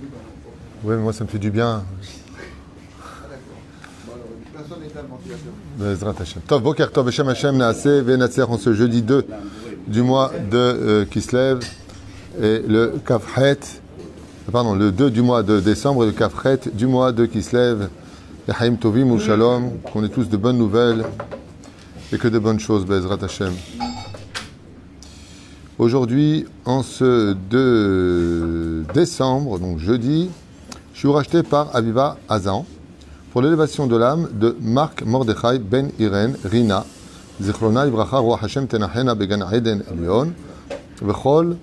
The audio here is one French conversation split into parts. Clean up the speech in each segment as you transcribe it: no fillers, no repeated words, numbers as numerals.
Oui, mais moi ça me fait du bien. Ah, d'accord. Bon, alors, personne n'est un ventilateur. Bezrat Hashem. Tov, Boker Tov, Hashem Hashem, Naaseh, Venatzler, en ce jeudi 2 du mois de Kislev, et le Kafret, pardon, le 2 du mois de décembre, et le Kafret du mois de Kislev, et Haïm Tovim ou Shalom, qu'on ait tous de bonnes nouvelles, et que de bonnes choses, Bezrat Hashem. Aujourd'hui, en ce 2 décembre, donc jeudi, je suis racheté par Aviva Hazan pour l'élévation de l'âme de Marc Mordechai Ben Irene Rina, Zichrona Ibracha Roi Hashem Tenachena Began Eden Elion, Vechol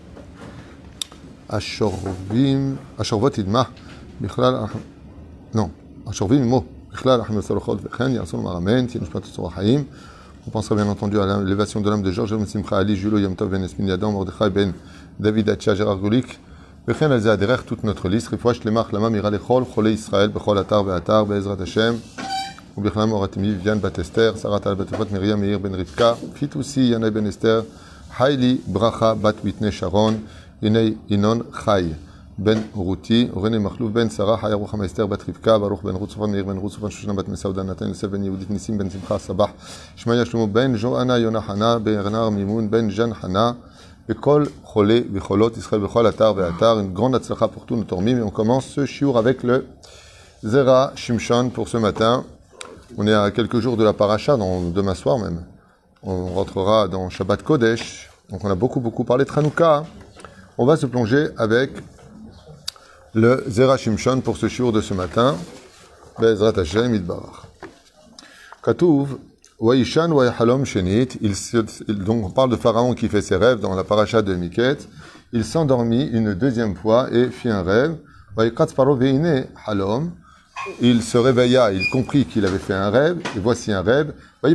Ashorvim Ashorvot Idma, Bichlal non, Ashorvim Mo, Bichlal Ahmed Salochot Vechen, Yason Maramen, Tienishpat Tzorah Haïm. On pensera bien entendu à l'élévation de l'âme de Georges Simcha Ali, Julo Yamtov Ben Esmin Yadam, Mordechai Ben David Atcha, Gérard Gulik, Vechen Alza derrière toute notre liste, Rifouach Lemach Lama Mira Lechol, Cholei Israël, Bechol Atar Ve'atar, Be'ezrat Hashem, Ubichlam Oratimi, Viviane Bat Esther, Sarat Al Batefot, Miriam Meir Ben Rivka, Fitoussi, Yanai Ben Esther, Haili Bracha Bat Whitney Sharon, Yinei Inon Chai, Ben Ruti, René Machlouf Ben Sarah, Haya Rucham Esther Bat Rivka, Baruch Ben Ruth Sofan Meir Ben Ruth Sofan Shoshana Bat Mesauda Natan Yosef Ben Yehudit Nissim Ben Simcha Sabah, Shmaya Shlomo Ben Johanna Yonah Hana, Ben Renar Mimoun Ben Jan Hana, Bekol Cholé Becholot Israël Bechol Atar Ve'atar, une grande atzlacha pour tous nos tormim. Et on commence ce shiur avec le Zera Shimshon pour ce matin. On est à quelques jours de la paracha, demain soir même. On rentrera dans Shabbat Kodesh. Donc on a beaucoup parlé de Hanouka. On va se plonger avec le Zera Shimshon pour ce shiur de ce matin. Be'ezrat Hashem Yitbarach. Katuv Waishan Waihalom Shenit. Donc on parle de Pharaon qui fait ses rêves dans la paracha de Miket. Il s'endormit une deuxième fois et fit un rêve. Vaikatz Paro Veine Halom. Il se réveilla, il comprit qu'il avait fait un rêve, et voici un rêve. Et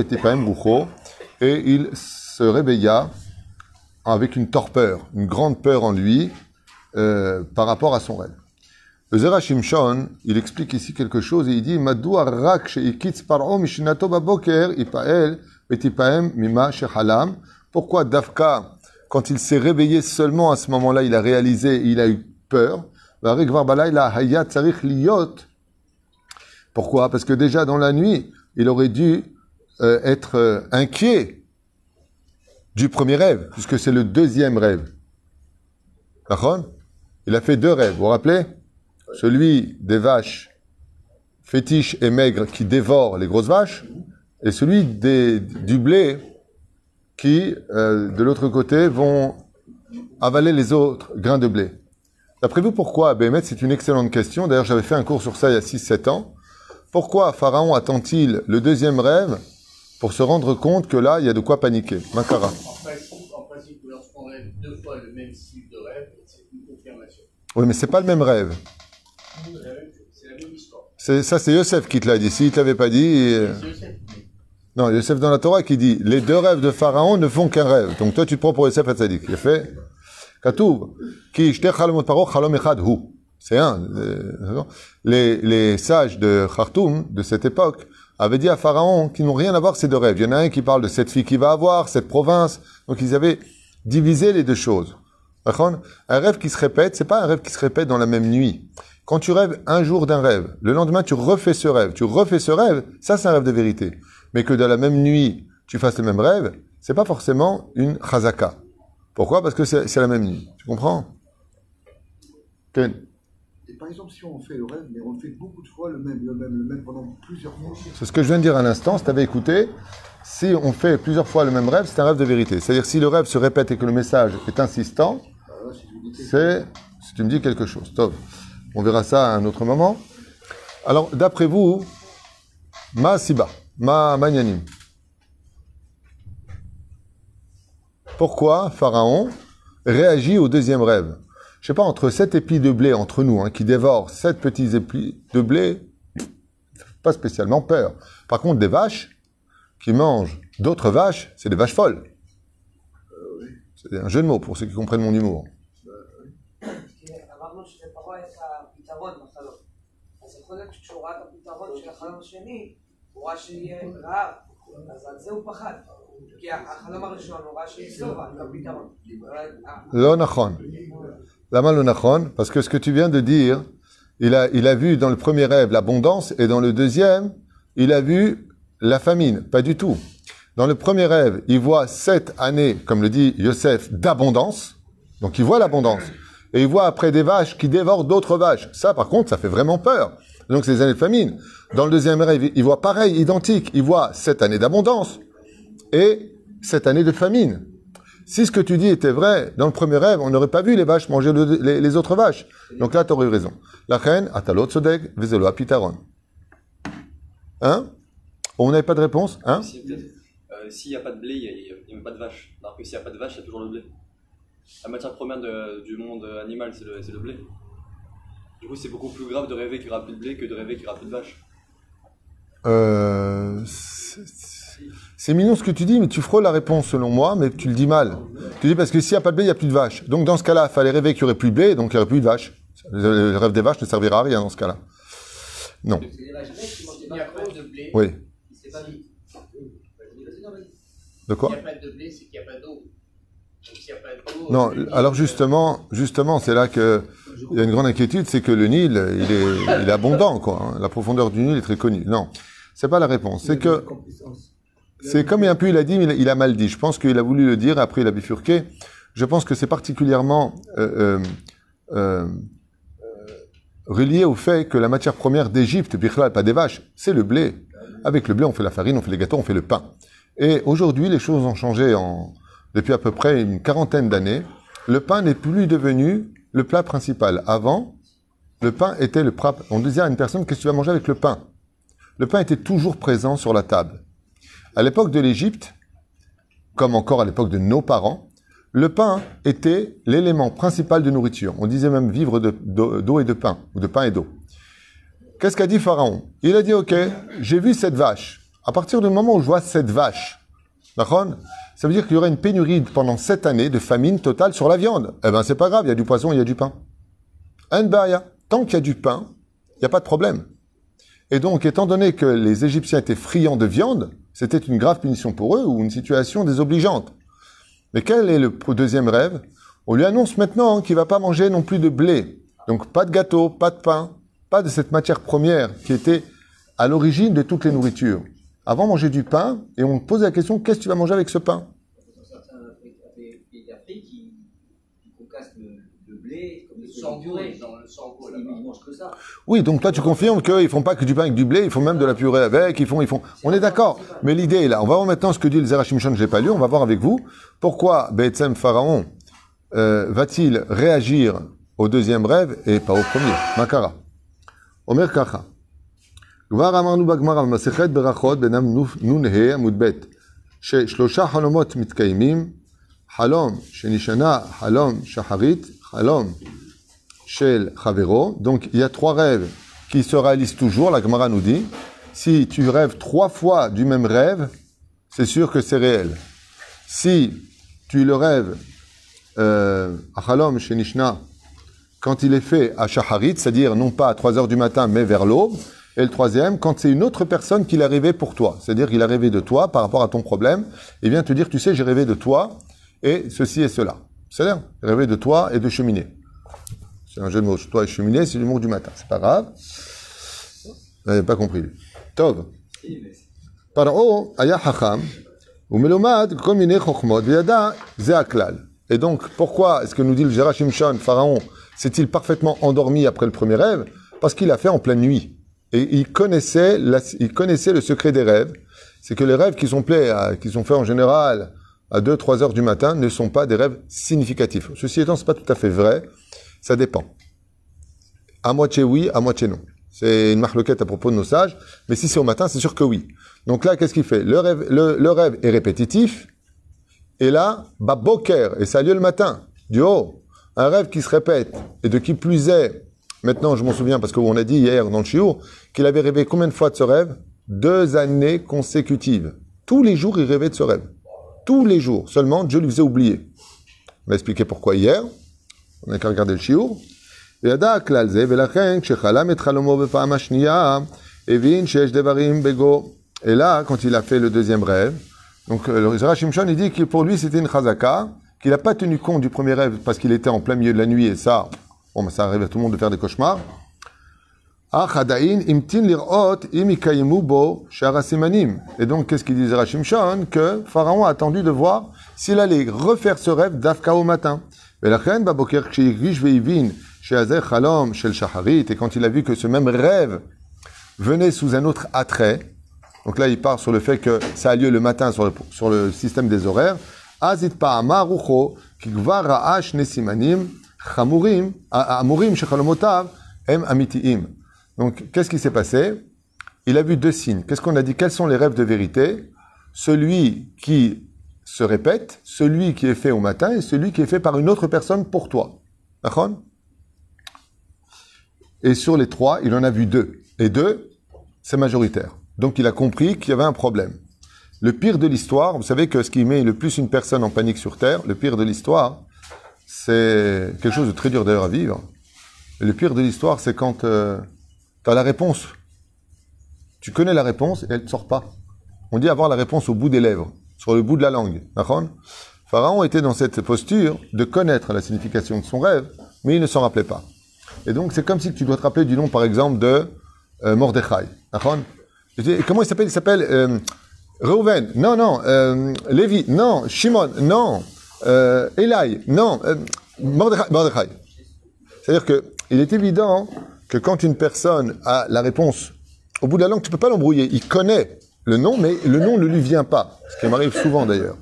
il se réveilla avec une torpeur, une grande peur en lui par rapport à son rêve. Le Zera Shimshon, il explique ici quelque chose et il dit Madou rak sheikitz paro mishnato baboker ipael betipaem mima shehalam. Pourquoi Dafka, quand il s'est réveillé seulement à ce moment-là, il a réalisé, il a eu peur. Pourquoi? Parce que déjà dans la nuit, il aurait dû être inquiet du premier rêve, puisque c'est le deuxième rêve. D'accord? Il a fait 2 rêves, vous vous rappelez? Celui des vaches fétiches et maigres qui dévorent les grosses vaches, et celui du blé qui, de l'autre côté, vont avaler les autres grains de blé. D'après vous, pourquoi, Bémet? C'est une excellente question. D'ailleurs, j'avais fait un cours sur ça il y a 6-7 ans. Pourquoi Pharaon attend-il le deuxième rêve pour se rendre compte que là, il y a de quoi paniquer? Makara. En principe, lorsqu'on rêve 2 fois le même style de rêve, c'est une confirmation. Oui, mais c'est pas le même rêve. C'est la même histoire. Ça, c'est Yosef qui te l'a dit. S'il te l'avait pas dit... Non, Yosef dans la Torah qui dit les 2 rêves de Pharaon ne font qu'un rêve. Donc toi, tu te prends pour Yosef Hatzadik. Il a fait... Katouv, ki shte chalomot paro chalom echad hu. C'est un. Les sages de Khartoum, de cette époque, avaient dit à Pharaon qu'ils n'ont rien à voir ces 2 rêves. Il y en a un qui parle de cette fille qu'il va avoir, cette province. Donc ils avaient divisé les 2 choses. Un rêve qui se répète, c'est pas un rêve qui se répète dans la même nuit. Quand tu rêves un jour d'un rêve, le lendemain tu refais ce rêve, ça c'est un rêve de vérité. Mais que dans la même nuit, tu fasses le même rêve, c'est pas forcément une chazaka. Pourquoi? Parce que c'est la même nuit. Tu comprends? Ken? Et par exemple, si on fait le rêve, mais on fait beaucoup de fois le même pendant plusieurs fois. C'est ce que je viens de dire à l'instant, si tu avais écouté. Si on fait plusieurs fois le même rêve, c'est un rêve de vérité. C'est-à-dire, si le rêve se répète et que le message est insistant, c'est si tu me dis quelque chose. Top. On verra ça à un autre moment. Alors, d'après vous, ma siba, ma magnanim. Pourquoi Pharaon réagit au deuxième rêve? Je sais pas, entre 7 épis de blé entre nous, qui dévorent 7 petits épis de blé, pas spécialement peur. Par contre, des vaches qui mangent d'autres vaches, c'est des vaches folles. C'est un jeu de mots pour ceux qui comprennent mon humour. לא נכון. Lama lo nachon, parce que ce que tu viens de dire, il a vu dans le premier rêve l'abondance, et dans le deuxième, il a vu la famine. Pas du tout. Dans le premier rêve, il voit 7 années, comme le dit Yosef, d'abondance. Donc il voit l'abondance. Et il voit après des vaches qui dévorent d'autres vaches. Ça, par contre, ça fait vraiment peur. Donc c'est les années de famine. Dans le deuxième rêve, il voit pareil, identique. Il voit 7 années d'abondance et 7 années de famine. Si ce que tu dis était vrai, dans le premier rêve, on n'aurait pas vu les vaches manger les autres vaches. Donc là, tu aurais eu raison. La reine, atalot sodeg, vezelo apitaron. Hein? On n'avait pas de réponse? Hein? S'il n'y a pas de blé, il n'y a pas de vache. Alors que s'il n'y a pas de vache, il y a toujours le blé. La matière première du monde animal, c'est le blé. Du coup, c'est beaucoup plus grave de rêver qu'il n'y aura plus de blé que de rêver qu'il n'y aura plus de vache. C'est mignon ce que tu dis, mais tu frôles la réponse selon moi, mais tu le dis mal. Tu dis parce que s'il n'y a pas de blé, il n'y a plus de vaches. Donc dans ce cas-là, il fallait rêver qu'il n'y aurait plus de blé, donc il n'y aurait plus de vaches. Le rêve des vaches ne servira à rien dans ce cas-là. Non. Il n'y a pas de blé. Oui. C'est pas dit. De quoi? Il n'y a pas de blé, c'est qu'il n'y a pas d'eau. Donc s'il n'y a pas d'eau. Non, alors justement, c'est là que il y a une grande inquiétude, c'est que le Nil, il est abondant, quoi. Hein. La profondeur du Nil est très connue. Non, c'est pas la réponse. C'est que c'est comme un peu il a dit, mais il a mal dit. Je pense qu'il a voulu le dire, après il a bifurqué. Je pense que c'est particulièrement relié au fait que la matière première d'Égypte, Bichlal, pas des vaches, c'est le blé. Avec le blé, on fait la farine, on fait les gâteaux, on fait le pain. Et aujourd'hui, les choses ont changé depuis à peu près une quarantaine d'années. Le pain n'est plus devenu le plat principal. Avant, le pain était le plat. On disait à une personne, qu'est-ce que tu vas manger avec le pain? Le pain était toujours présent sur la table. À l'époque de l'Égypte, comme encore à l'époque de nos parents, le pain était l'élément principal de nourriture. On disait même vivre d'eau et de pain, ou de pain et d'eau. Qu'est-ce qu'a dit Pharaon? Il a dit, ok, j'ai vu cette vache. À partir du moment où je vois cette vache, d'accord, ça veut dire qu'il y aurait une pénurie pendant 7 années de famine totale sur la viande. Eh ben, c'est pas grave, il y a du poisson, il y a du pain. Tant qu'il y a du pain, il n'y a pas de problème. Et donc, étant donné que les Égyptiens étaient friands de viande, c'était une grave punition pour eux ou une situation désobligeante. Mais quel est le deuxième rêve? On lui annonce maintenant qu'il va pas manger non plus de blé. Donc, pas de gâteau, pas de pain, pas de cette matière première qui était à l'origine de toutes les nourritures. Avant, manger du pain, et on te pose la question, qu'est-ce que tu vas manger avec ce pain? Dans certains pays d'Afrique, ils concassent le blé comme des Sans purées. purée, dans le sango Ils là-bas. mangent que ça. Oui, donc toi, tu confirmes qu'ils font pas que du pain avec du blé, ils font même de la purée avec, ils font. On est d'accord. Mais l'idée est là. On va voir maintenant ce que dit le Zerach Shimshon, je l'ai pas lu, on va voir avec vous. Pourquoi Be'etzem Pharaon va-t-il réagir au deuxième rêve et pas au premier? Makara. Omer Kacha. כבר אמרנו בגמרא, במסכת ברכות, בנם נ"ה עמוד ב', ששלושה חלומות מתקיימים, חלום שנשנה, חלום שחרית, חלום של חברו. Donc il y a 3 rêves qui se réalisent toujours, la Gemara nous dit. Si tu rêves 3 fois du même rêve, c'est sûr que c'est réel. Si tu le rêves à Chalom Shenishna, quand il est fait à Shaharit, c'est-à-dire non pas à 3 heures du matin, mais vers l'aube. Et le troisième, quand c'est une autre personne qui l'a rêvé pour toi. C'est-à-dire qu'il a rêvé de toi par rapport à ton problème, et vient te dire, tu sais, j'ai rêvé de toi, et ceci et cela. C'est-à-dire, j'ai rêvé de toi et de cheminée. C'est un jeu de mots. Toi et cheminée, c'est l'humour du matin. C'est pas grave. Vous n'avez pas compris. Tov. Paro, aya hacham, ou melomad, komine chokhmot, biyada, ze aklal. Et donc, pourquoi est-ce que nous dit le Zerach Shimshon, Pharaon, s'est-il parfaitement endormi après le premier rêve? Parce qu'il a fait en pleine nuit. Et il connaissait le secret des rêves. C'est que les rêves qui sont faits en général à 2-3 heures du matin ne sont pas des rêves significatifs. Ceci étant, c'est pas tout à fait vrai. Ça dépend. À moitié oui, à moitié non. C'est une marloquette à propos de nos sages. Mais si c'est au matin, c'est sûr que oui. Donc là, qu'est-ce qu'il fait? Le rêve est répétitif. Et là, boker, et ça a lieu le matin. Du haut. Un rêve qui se répète. Et de qui plus est, maintenant, je m'en souviens parce qu'on a dit hier dans le shiur qu'il avait rêvé combien de fois de ce rêve? 2 années consécutives. Tous les jours, il rêvait de ce rêve. Tous les jours. Seulement, Dieu lui faisait oublier. On a expliqué pourquoi hier. On n'a qu'à regarder le shiur. Et là, quand il a fait le deuxième rêve, donc le Zerach Shimshon, il dit que pour lui, c'était une chazaka. qu'il n'a pas tenu compte du premier rêve parce qu'il était en plein milieu de la nuit et ça, bon, ben, ça arrive à tout le monde de faire des cauchemars. Et donc, qu'est-ce qu'il disait Rashimshon? Que Pharaon a attendu de voir s'il allait refaire ce rêve d'Afka au matin. Et quand il a vu que ce même rêve venait sous un autre attrait, donc là il part sur le fait que ça a lieu le matin sur le système des horaires, donc qu'est-ce qui s'est passé? Il a vu deux signes. Qu'est-ce qu'on a dit? Quels sont les rêves de vérité? Celui qui se répète, celui qui est fait au matin et celui qui est fait par une autre personne pour toi. D'accord? Et sur les trois, il en a vu deux. Et deux, c'est majoritaire. Donc il a compris qu'il y avait un problème. Le pire de l'histoire, vous savez que ce qui met le plus une personne en panique sur Terre, le pire de l'histoire, c'est quelque chose de très dur d'ailleurs à vivre. Et le pire de l'histoire, c'est quand tu as la réponse. Tu connais la réponse et elle ne te sort pas. On dit avoir la réponse au bout des lèvres, sur le bout de la langue. D'accord? Pharaon était dans cette posture de connaître la signification de son rêve, mais il ne s'en rappelait pas. Et donc c'est comme si tu dois te rappeler du nom, par exemple, de Mordechai. D'accord? Comment il s'appelle? Il s'appelle Reuven. Non. Lévi. Non. Shimon. Non. Eli. Non. Mordechai. C'est-à-dire que il est évident que quand une personne a la réponse au bout de la langue, tu peux pas l'embrouiller. Il connaît le nom, mais le nom ne lui vient pas. Ce qui m'arrive souvent d'ailleurs.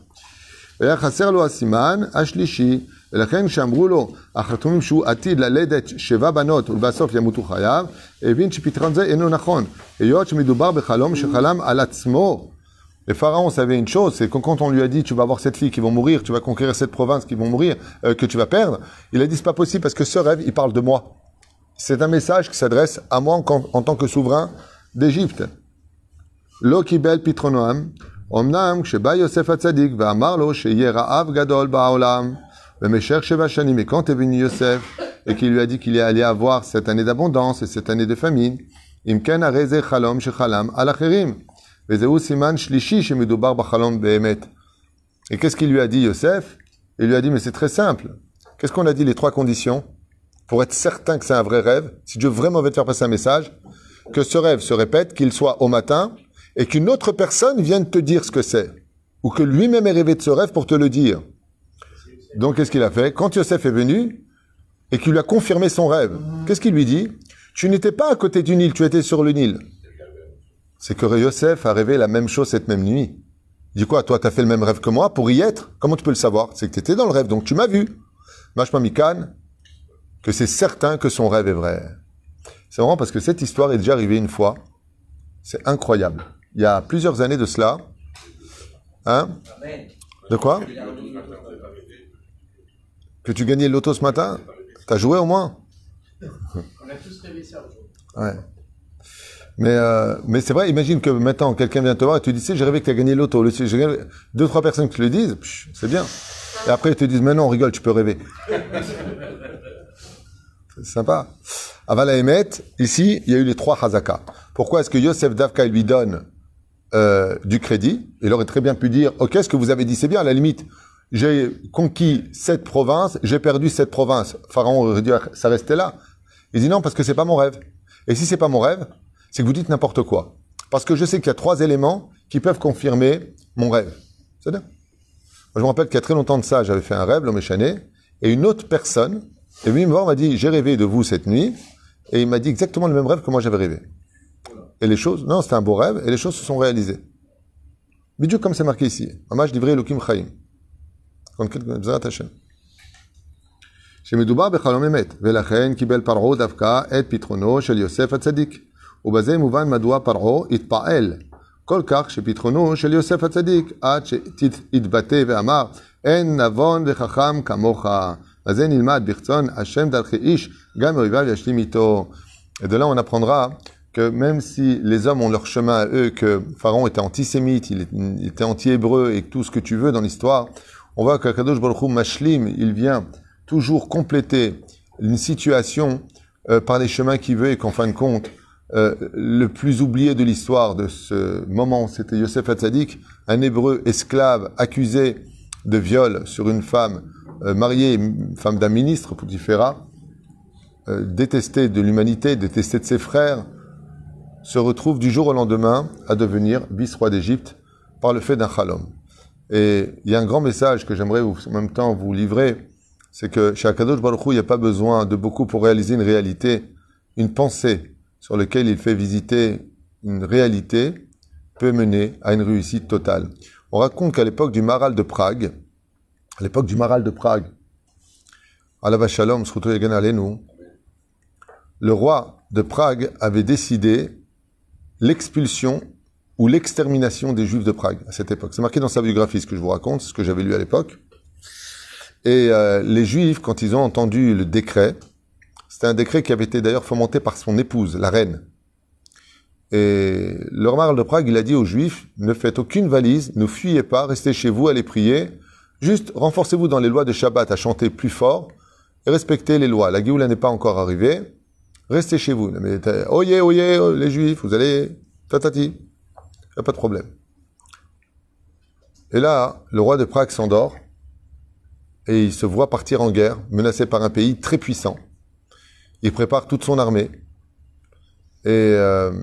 ולכן שאמרו לו החתומים שהוא עתיד ללדת 7 בנות ובסוף ימותו חייו, הבין שפתרון זה אינו נכון, היות שמדובר בחלום שחלם על עצמו. Le pharaon savait une chose, c'est que quand on lui a dit tu vas avoir cette fille qui va mourir, tu vas conquérir cette province qui vont mourir, que tu vas perdre, il a dit c'est pas possible parce que ce rêve il parle de moi. C'est un message qui s'adresse à moi en tant que souverain d'Égypte. Lo kibel pitronoam, omnam כשבא יוסף הצדיק ואמר לו שיהיה רעב גדול בעולם. Mais cher Shevachani, mais quand est venu Yosef et qu'il lui a dit qu'il allait avoir cette année d'abondance et cette année de famine, imken areze chalom shechalam alacherim, vezeu siman shlishi shemidubar bachalom behemet. Et qu'est-ce qu'il lui a dit Yosef? Il lui a dit mais c'est très simple. Qu'est-ce qu'on a dit les trois conditions pour être certain que c'est un vrai rêve? Si Dieu vraiment veut te faire passer un message, que ce rêve se répète, qu'il soit au matin et qu'une autre personne vienne te dire ce que c'est, ou que lui-même ait rêvé de ce rêve pour te le dire. Donc, qu'est-ce qu'il a fait? Quand Yosef est venu et qu'il lui a confirmé son rêve, qu'est-ce qu'il lui dit? Tu n'étais pas à côté du Nil, tu étais sur le Nil. C'est que Yosef a rêvé la même chose cette même nuit. Il dit quoi? Toi, tu as fait le même rêve que moi pour y être? Comment tu peux le savoir? C'est que tu étais dans le rêve, donc tu m'as vu. Mashma Mikan, que c'est certain que son rêve est vrai. C'est vraiment parce que cette histoire est déjà arrivée une fois. C'est incroyable. Il y a plusieurs années de cela. Hein? De quoi? Que tu gagnais le loto ce matin? T'as joué au moins? On a tous rêvé ça aujourd'hui. Ouais. Mais c'est vrai, imagine que maintenant quelqu'un vient te voir et te dit, tu sais, j'ai rêvé que tu as gagné le loto. J'ai gagné 2-3 personnes qui te le disent, c'est bien. Et après ils te disent, mais non, on rigole, tu peux rêver. C'est sympa. Aval Haemet, ici, il y a eu les 3 Chazaka. Pourquoi est-ce que Yosef Davka lui donne du crédit? Il aurait très bien pu dire, ok, ce que vous avez dit, c'est bien, à la limite. J'ai conquis cette province, j'ai perdu cette province. Pharaon aurait dit, ça restait là. Il dit non, parce que c'est pas mon rêve. Et si c'est pas mon rêve, c'est que vous dites n'importe quoi. Parce que je sais qu'il y a 3 éléments qui peuvent confirmer mon rêve. C'est-à-dire? Moi, je me rappelle qu'il y a très longtemps de ça, j'avais fait un rêve, l'homme échané, et une autre personne est venue me voir, m'a dit, j'ai rêvé de vous cette nuit, et il m'a dit exactement le même rêve que moi j'avais rêvé. Et les choses, non, c'était un beau rêve, et les choses se sont réalisées. Bidou comme c'est marqué ici. Mamash divrei Elokim Chaim. בעזרת השם. שמדובר בחלום אמת, ולכן קיבל פרעה דווקא את פתרונו של יוסף הצדיק. ובזה מובן מדוע פרעה התפעל כל כך שפתרונו של יוסף הצדיק, עד שהתבטא ואמר, אין נבון וחכם כמוך. אז זה נלמד בחצון השם דרכי איש, גם אויביו ישלים איתו. Et de là, on apprendra que même si les hommes ont leur chemin à eux, que Pharaon était antisémite, il était anti-hébreu et tout ce que tu veux dans l'histoire, on voit qu'Akadosh Baruch Hu Mashlim, il vient toujours compléter une situation par les chemins qu'il veut et qu'en fin de compte, le plus oublié de l'histoire de ce moment, c'était Yosef Hatzadik, un hébreu esclave accusé de viol sur une femme mariée, une femme d'un ministre, Poutiféra, détestée de l'humanité, détestée de ses frères, se retrouve du jour au lendemain à devenir vice-roi d'Égypte par le fait d'un chalom. Et il y a un grand message que j'aimerais en même temps vous livrer, c'est que chez Akadosh Baruch Hu, il n'y a pas besoin de beaucoup pour réaliser une réalité, une pensée sur laquelle il fait visiter une réalité peut mener à une réussite totale. On raconte qu'à l'époque du Maral de Prague, Alav Shalom, le roi de Prague avait décidé l'expulsion ou l'extermination des Juifs de Prague à cette époque. C'est marqué dans sa biographie, ce que je vous raconte, ce que j'avais lu à l'époque. Et les Juifs, quand ils ont entendu le décret, c'était un décret qui avait été d'ailleurs fomenté par son épouse, la reine. Et le Maral de Prague, il a dit aux Juifs, ne faites aucune valise, ne fuyez pas, restez chez vous, allez prier, juste renforcez-vous dans les lois de Shabbat à chanter plus fort et respectez les lois. La Géoula n'est pas encore arrivée, restez chez vous. Mais oyez, les Juifs, vous allez tatati, il n'y a pas de problème. Et là, le roi de Prague s'endort et il se voit partir en guerre, menacé par un pays très puissant. Il prépare toute son armée et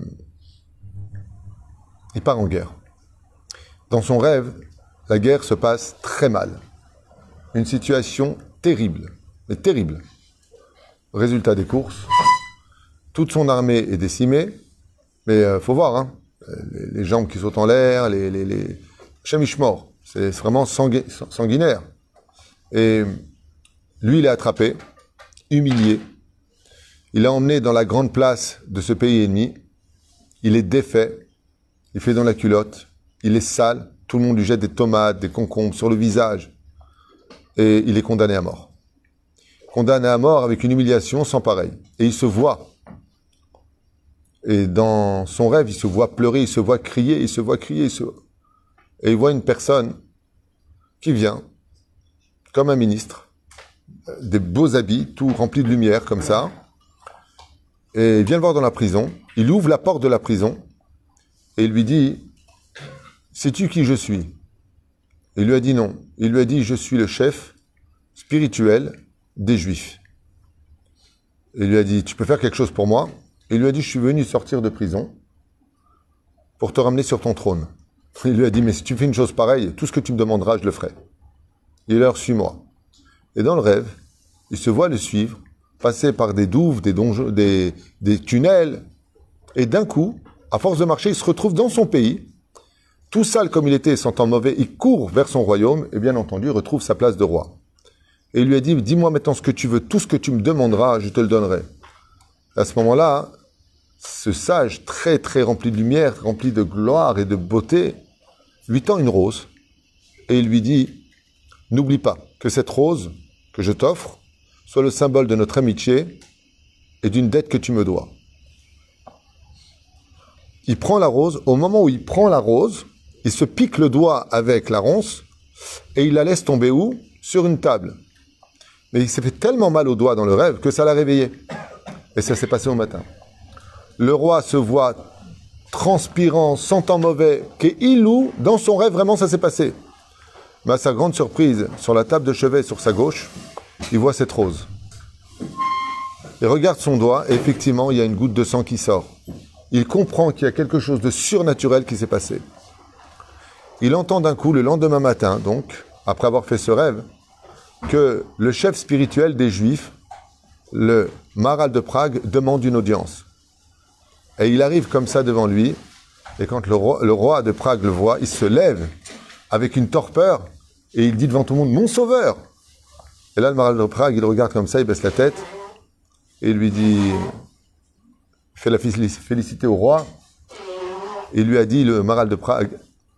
il part en guerre. Dans son rêve, la guerre se passe très mal. Une situation terrible, mais terrible. Résultat des courses, toute son armée est décimée, mais faut voir, hein, les jambes qui sautent en l'air, les chemichemort, c'est vraiment sanguinaire. Et lui, il est attrapé, humilié. Il est emmené dans la grande place de ce pays ennemi. Il est défait. Il fait dans la culotte. Il est sale. Tout le monde lui jette des tomates, des concombres sur le visage. Et il est condamné à mort. Condamné à mort avec une humiliation sans pareil. Et il se voit. Et dans son rêve, il se voit pleurer, il se voit crier, il se voit crier. Et il voit une personne qui vient, comme un ministre, des beaux habits, tout rempli de lumière, comme ça. Et il vient le voir dans la prison. Il ouvre la porte de la prison et il lui dit « Sais-tu qui je suis ?» Il lui a dit non. Il lui a dit « Je suis le chef spirituel des Juifs. » Il lui a dit « Tu peux faire quelque chose pour moi ?» Il lui a dit « Je suis venu sortir de prison pour te ramener sur ton trône. » Il lui a dit « Mais si tu fais une chose pareille, tout ce que tu me demanderas, je le ferai. » Il leur suis-moi. Et dans le rêve, il se voit le suivre, passer par des douves, des donjons, des tunnels, et d'un coup, à force de marcher, il se retrouve dans son pays, tout sale comme il était, sentant mauvais, il court vers son royaume, et bien entendu, il retrouve sa place de roi. Et il lui a dit, dis-moi maintenant ce que tu veux, tout ce que tu me demanderas, je te le donnerai. À ce moment-là, ce sage, très très rempli de lumière, rempli de gloire et de beauté, lui tend une rose, et il lui dit, n'oublie pas que cette rose que je t'offre, soit le symbole de notre amitié et d'une dette que tu me dois. Il prend la rose. Au moment où il prend la rose, il se pique le doigt avec la ronce et il la laisse tomber où? Sur une table. Mais il s'est fait tellement mal au doigt dans le rêve que ça l'a réveillé. Et ça s'est passé au matin. Le roi se voit transpirant, sentant mauvais, qu'Ilou, dans son rêve, vraiment ça s'est passé. Mais à sa grande surprise, sur la table de chevet sur sa gauche, il voit cette rose. Il regarde son doigt et effectivement, il y a une goutte de sang qui sort. Il comprend qu'il y a quelque chose de surnaturel qui s'est passé. Il entend d'un coup, le lendemain matin, donc, après avoir fait ce rêve, que le chef spirituel des Juifs, le Maral de Prague, demande une audience. Et il arrive comme ça devant lui, et quand le roi de Prague le voit, il se lève avec une torpeur, et il dit devant tout le monde, « Mon sauveur !» Et là, le Maral de Prague, il regarde comme ça, il baisse la tête, et il lui dit, il fait la félicité au roi, et il lui a dit, le Maral de Prague,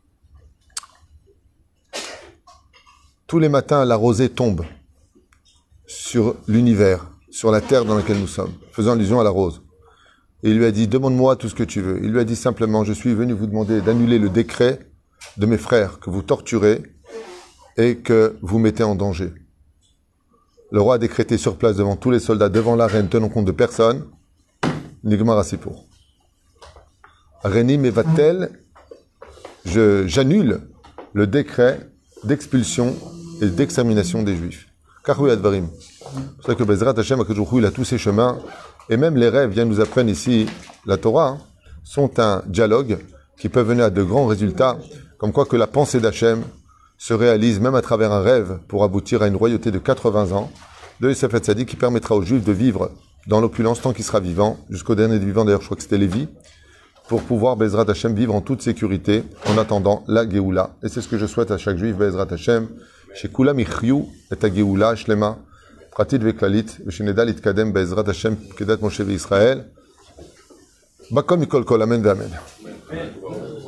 tous les matins, la rosée tombe sur l'univers, sur la terre dans laquelle nous sommes, faisant allusion à la rose. Et il lui a dit, demande-moi tout ce que tu veux. Il lui a dit simplement, je suis venu vous demander d'annuler le décret de mes frères que vous torturez et que vous mettez en danger. Le roi a décrété sur place devant tous les soldats, devant la reine, tenant compte de personne, Nigmar Asipour. Réni Mevatel, j'annule le décret d'expulsion et d'extermination des Juifs. Karu Advarim. C'est pour ça que Bezrat Hashem, Akadosh il a tous ses chemins, et même les rêves, viennent nous apprendre ici, la Torah, sont un dialogue qui peut mener à de grands résultats, comme quoi que la pensée d'Hachem se réalise même à travers un rêve pour aboutir à une royauté de 80 ans de Yosef Hatzadik qui permettra aux Juifs de vivre dans l'opulence tant qu'il sera vivant, jusqu'au dernier des vivants, d'ailleurs je crois que c'était Lévi, pour pouvoir, Bezrat Hashem, vivre en toute sécurité en attendant la Géoula. Et c'est ce que je souhaite à chaque Juif, Bezrat Hashem, chez Kulam Ichriou et à Géoula, Shlema, Pratit Veklalit, Veshenedal Itkadem, Bezrat Hashem, Kedat Moshe Israël. Bakom Mikol Kol, Amen, Amen.